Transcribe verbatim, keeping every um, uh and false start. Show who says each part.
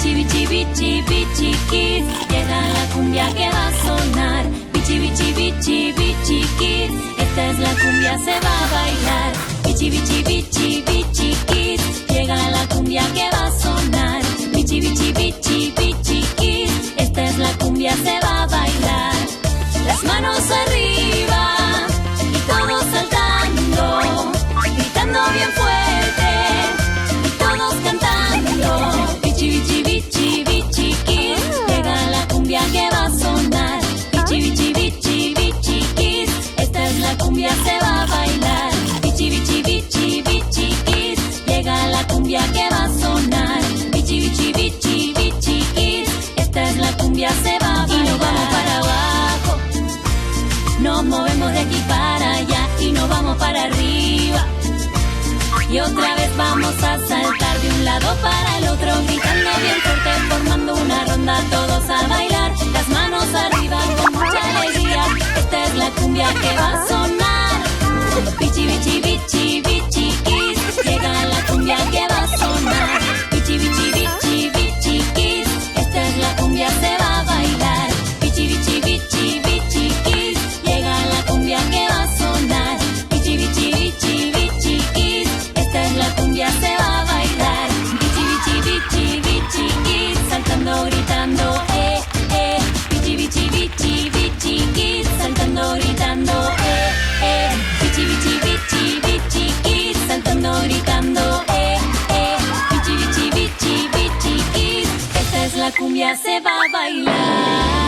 Speaker 1: Bichi, bichi, bichi, bichi kids, llega la cumbia que va a sonar. Bichi, bichi, bichi, bichi kids, esta es la cumbia, se va a bailar. Bichi, bichi, bichi, bichi kids, llega la cumbia que va a sonar. Bichi, bichi, bichi, bichi kids, esta es la cumbia, se va a bailar. Las manos arriba y todos saltando, gritando bien fuerte y todos cantando. Bichi, bichi, bichi, bichi kids, llega la cumbia que va a sonar. Bichi, bichi, bichi, bichi kids, esta es la cumbia, se va a bailar. Bichi, bichi, bichi, bichi kids, llega la cumbia que va a sonar. Bichi, bichi, bichi, bichi kids, esta es la cumbia, se va a bailar. Y nos vamos para abajo, nos movemos de aquí para allá y nos vamos para arriba. Y otra vez vamos a saltar de un lado para el otro, gritando bien fuerte, formando una ronda, todos a bailar. Las manos arriba con mucha alegría, esta es la cumbia que va a sonar. Bichi, bichi, bichi, bichi kids, llega la cumbia que va a sonar. Bichi, bichi, bichi, bichi kids, esta es la cumbia, se va a bailar. Bichi, bichi, bichi, bichi kids, llega la cumbia que va a sonar. Bichi, bichi, bichi, bichi kids, esta es la cumbia, se va a bailar. Bichi, bichi, bichi, bichi kids, saltando, gritando, eh, eh. Bichi, bichi, bichi, bichi kids, saltando, gritando, eh, eh. Bichi, bichi, bichi, bichi kids, saltando, gritando, eh, eh. Bichi, bichi, bichi, bichi kids, esta es la cumbia, se va a bailar.